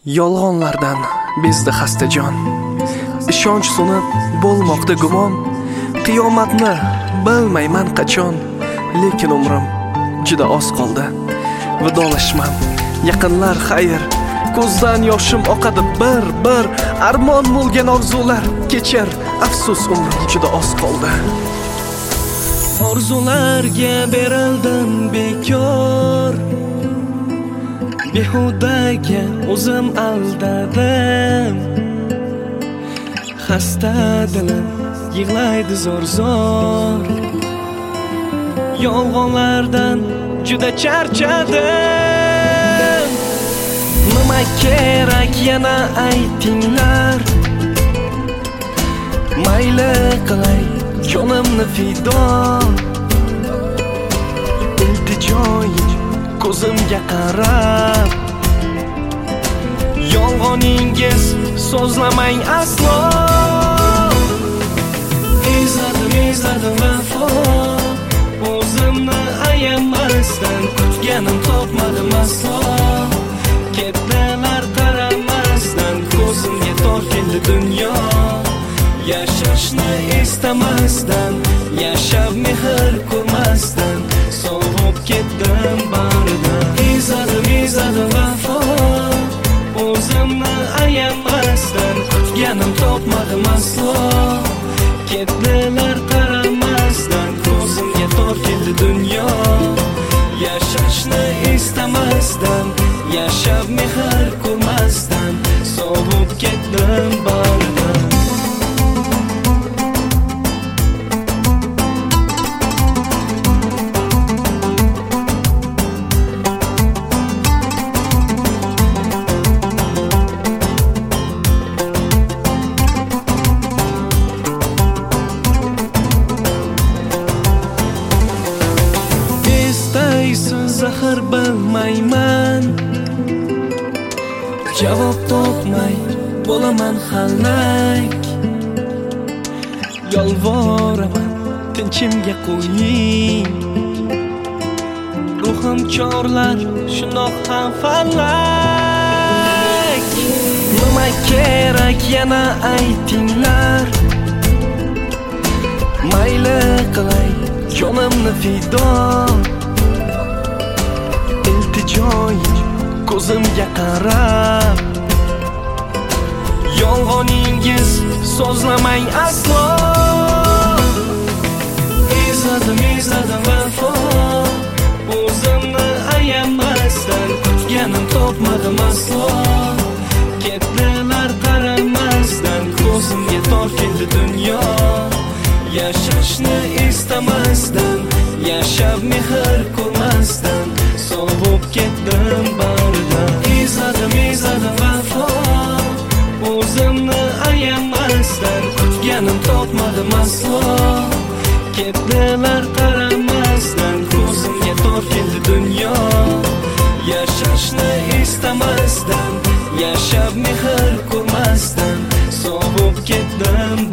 Yolg'onlardan bezdi xastajon, ishonch so'nib bo'lmoqda gumon. Qiyomatni bilmayman qachon, lekin umrim juda oz qoldi. Vidolashmam, yaqinlar xayr, ko'zdan yoshim oqadi bir armon bo'lgan orzular kechir, afsus umrim juda oz qoldi. Orzularga berildim bekor, behudaga o'zim aldadim. Xasta dilim yig'laydi zor-zor, yolg'onlardan juda charchadim. Nima kerak yana aytinglar, mayli qilay jonimni fido. Iltijoyim ko'zimga qarab, yolg'oningiz so'zlamang aslo. Izladim vafo, o'zimni ayamasdan kutganim topmadim aslo. Ketdilar qaramasdan, ko'zimga tor keldi dunyo. Yashashni istamasdan, yashab mehr ko'rmasdan, sovib ketdim baridan. Izladim vafo, o'zimni ayamasdan kutganim topmadim aslo. Ketdilar qaramasdan, ko'zimga tor keldi dunyo. Yashashni istamasdan, yashab mehr ko'rmasdan, sovib ketdim baridan. Zahar bilmayman, javob topmay bo'laman xalak. Yolvoraman, tinchimga qo'ying, ruhim chorlar shundoq ham falak. Nima kerak yana aytinglar, mayli qilay jonimni fido. Iltijoyim ko'zimga qarab, yolg'oningiz so'zlamang aslo. Izladim vafo, o'zimni ayamasdan kutganim topmadim aslo. Ketdilar qaramasdan, ko'zimga tor keldi dunyo. Yashashni istamasdan, yashab mehr ko'rmasdan, sovib ketdim baridan. Izladim vafo, o'zimni ayamasdan kutganim topmadim aslo. Ketdilar qaramasdan, ko'zimga tor keldi dunyo. Yashashni istamasdan, yashab mehr ko'rmasdan, sovib ketdim